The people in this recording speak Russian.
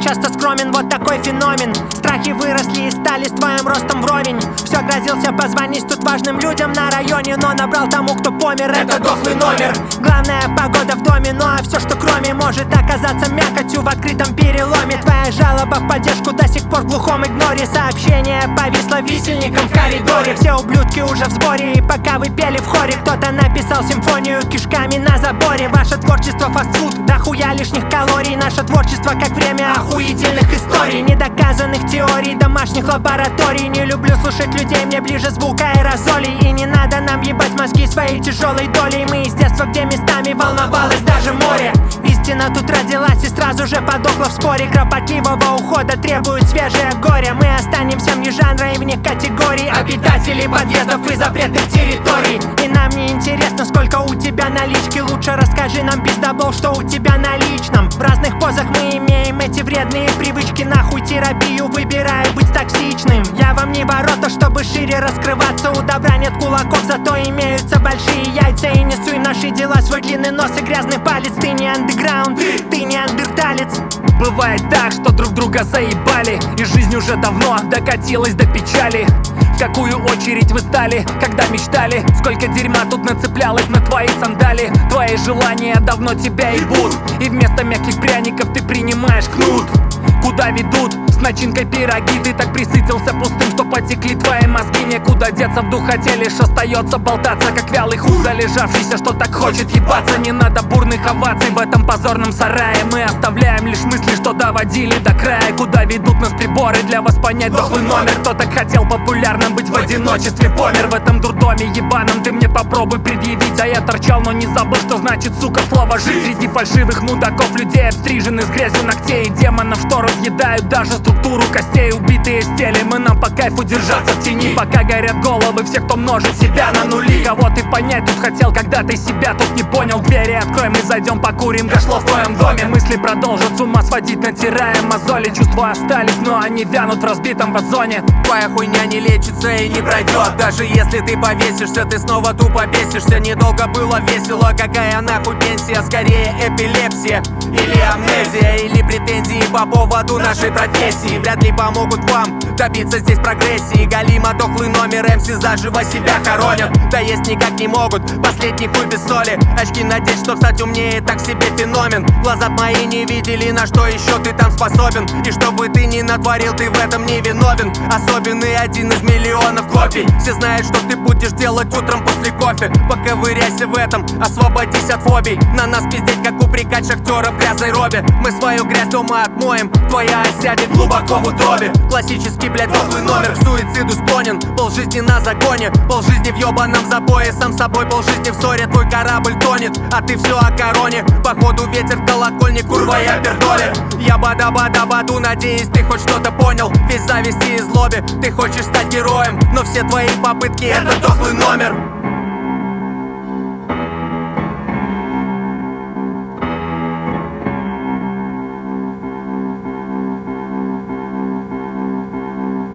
часто скромен, вот такой феномен. Страхи выросли и стали с твоим ростом вровень. Все грозился позвонить тут важным людям на районе, но набрал тому, кто помер, это дохлый номер. Главная погода в доме, ну а все, что кроме, может оказаться мякотью в открытом переломе. Твоя жалоба в поддержку до сих пор в глухом игноре. Сообщение повисло висельником в коридоре. Все ублюдки уже в сборе, и пока вы пели в хоре, кто-то написал симфонию кишками на заборе. Ваше творчество фастфуд, дохуя лишних калорий. Наше творчество как время охуительных историй, недоказанных теорий, домашних лабораторий. Не люблю слушать людей, мне ближе звук аэрозолей. И не надо нам ебать мозги своей тяжелой долей. Мы из детства, где местами волновалось даже море. Истина тут родилась и сразу же подохла в споре. Кропотливого ухода требует свежее горе. Мы останемся вне жанра и вне категорий обитателей подъездов и запретных территорий. И нам не интересно, сколько у тебя налички. Лучше расскажи нам, пиздобол, что у тебя на личном. В разных позах мы имеем эти вредные привычки. Нахуй терапию выбираю быть токсичным. Я вам не ворота, чтобы шире раскрываться. У добра нет кулаков, зато имеются большие яйца. И не суй в наши дела свой длинный нос и грязный палец. Ты не андеграунд, ты не андерталец. Бывает так, что друг друга заебали, и жизнь уже давно докатилась до печали. В какую очередь вы стали, когда мечтали? Сколько дерьма тут нацеплялось на твои сандали. Твои желания давно тебя ебут, и вместо мягких пряников ты принимаешь кнут. Куда ведут с начинкой пироги? Ты так присытился пустым, что потекли твои мозги. Некуда деться, в духоте лишь остается болтаться, как вялый хуй залежавшийся, что так хочет ебаться. Не надо бурных оваций в этом позорном сарае. Мы оставляем лишь мысли, что доводили до края. Куда ведут нас приборы, для вас понять дохлый номер. Кто так хотел популярным быть в одиночестве, помер в этом дурдоме ебаном. Ты мне попробуй предъявить, а я торчал, но не забыл, что значит, сука, слово жить. Среди фальшивых мудаков людей обстрижены с грязью ногтей и демонов, что разъедают даже структуру костей. Убитые стели, мы нам по кайфу держаться в тени, пока горят головы всех, кто множит себя на нули. Кого ты понять тут хотел, когда ты себя тут не понял? Двери открой, мы зайдем покурим, дошло в твоем доме. Мысли продолжат с ума сводить, натирая мозоли. Чувства остались, но они вянут в разбитом вазоне. Твоя хуйня не лечится и не пройдет. Даже если ты повесишься, ты снова тупо бесишься. Недолго было весело, какая нахуй пенсия? Скорее эпилепсия или амнезия, или претензии по поводу нашей профессии. Вряд ли помогут вам добиться здесь прогрессии. Галима дохлый номер, МС заживо себя хоронят. Да есть никак не могут, последний хуй без соли. Очки надеть, чтоб стать умнее, так себе феномен. Глаза мои не видели, на что еще ты там способен. И что бы ты ни натворил, ты в этом не виновен. Особенный, один из миллионов копий. Все знают, что ты будешь делать утром после кофе. Поковыряйся в этом, освободись от фобий. На нас пиздеть, как упрекать шахтера в грязной робе. Мы свою грязь дома отмоем, твоя осядет глубоко в утробе. Классический, блядь, дохлый номер, к суициду склонен. Полжизни на загоне, полжизни в ёбаном забое. Сам собой полжизни в ссоре, твой корабль тонет, а ты все о короне. Походу ветер в колокольне, курва я пердоле. Я бада-бада-баду, надеюсь, ты хоть что-то понял. Весь зависти и злобе, ты хочешь стать героем, но все твои попытки это дохлый номер.